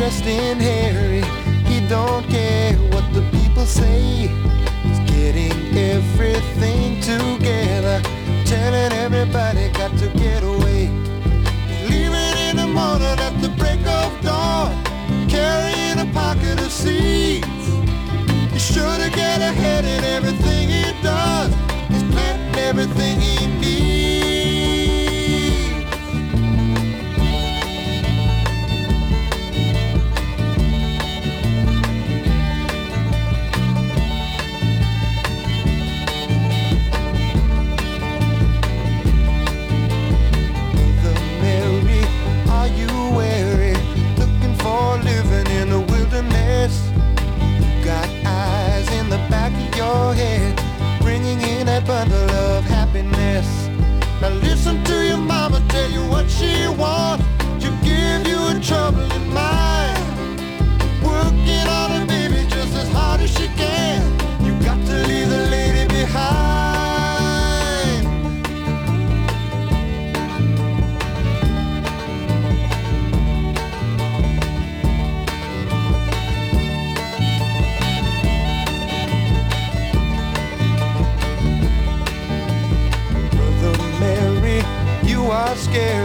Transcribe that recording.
dressed in hairy. He don't care what the people say. He's getting everything together, telling everybody got to get away. He's leaving in the morning at the break of dawn, carrying a pocket of seeds. He's sure to get ahead in everything he does. He's planting everything he needs. Bundle of happiness. Now listen to your mama tell you what she wants. She'll give you a troubling mind, working on her baby just as hard as she can. You got to leave the lady behind. Scared